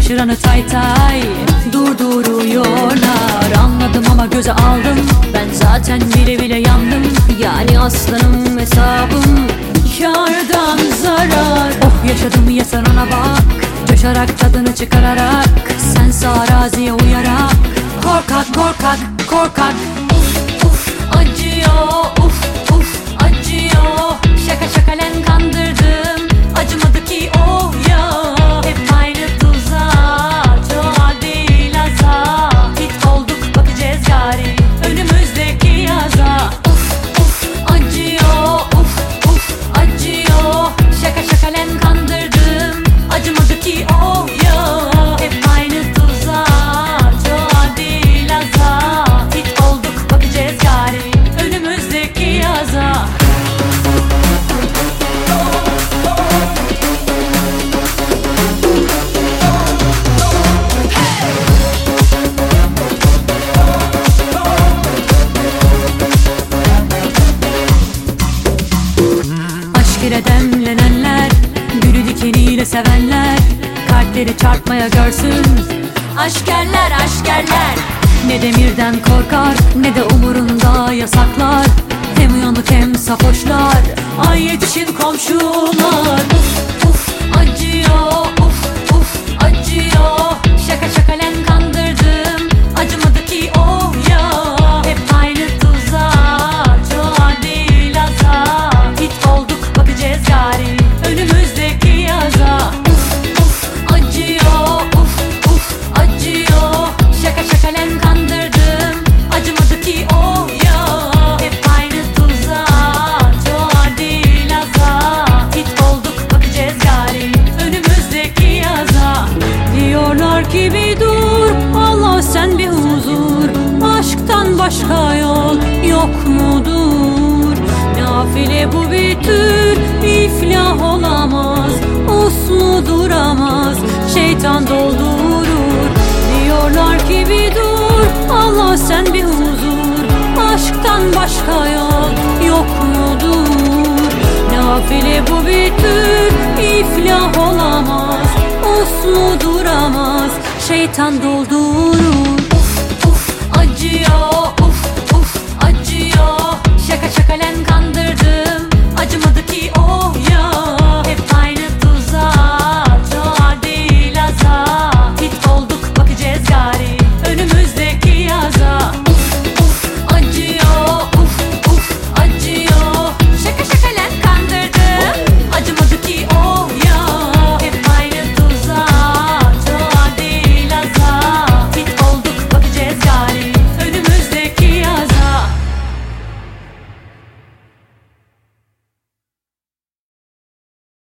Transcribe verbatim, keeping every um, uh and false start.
şaşıranı tay tay durduruyorlar. Anladım ama göze aldım, ben zaten bile bile yandım. Yani aslanım hesabım kârdan zarar. Oh yaşadım ya sen ona bak, coşarak tadını çıkararak, sense araziye uyarak. Korkak korkak korkak, uf uf acıyor, uf uf acıyor. Şaka şakalen kandırdım, acımadı ki oh ya. Hep aynı tuzak, çoğal değil aza. Hit olduk bakacağız gari önümüzdeki yaza. Uf uf acıyor, uf uf acıyor. Şaka şakalen kandırdım, acımadı ki oh ya. Hep aynı tuzak, çoğal değil aza. Hit olduk bakacağız gari önümüzdeki yaza. Aşk ile demlenenler, gülü dikeniyle sevenler, kalpleri çarpmaya görsün aşkerler aşkerler. Ne demirden korkar, ne de umurunda yasaklar. Hem uyanık hem safoşlar, ay yetişin komşular. Uf uf acıyor, uf uf acıyor. Şaka şakalen kandırdım, acımadı ki oh ya. Hep aynı tuzak, çoğal değil aza. Hit olduk bakacağız gari önümüzdeki yaza. Uf uf acıyor, uf uf acıyor. Şaka şakalen kandırdım, acımadı ki oh ya. Hep aynı tuzak, çoğal değil aza. Hit olduk bakacağız gari önümüzdeki yaza. Diyorlar ki bir dur, Allah sen bir huzur. Aşktan başka yol yok mudur? Nafile bu bir tür, iflah olamaz. Uslu duramaz, şeytan doldurur. Diyorlar ki bir dur, Allah sen bir huzur. Aşktan başka yol yok mudur? Nafile bu bir tür, iflah olamaz. Uslu duramaz, şeytan doldurur. Uf uf acıyor.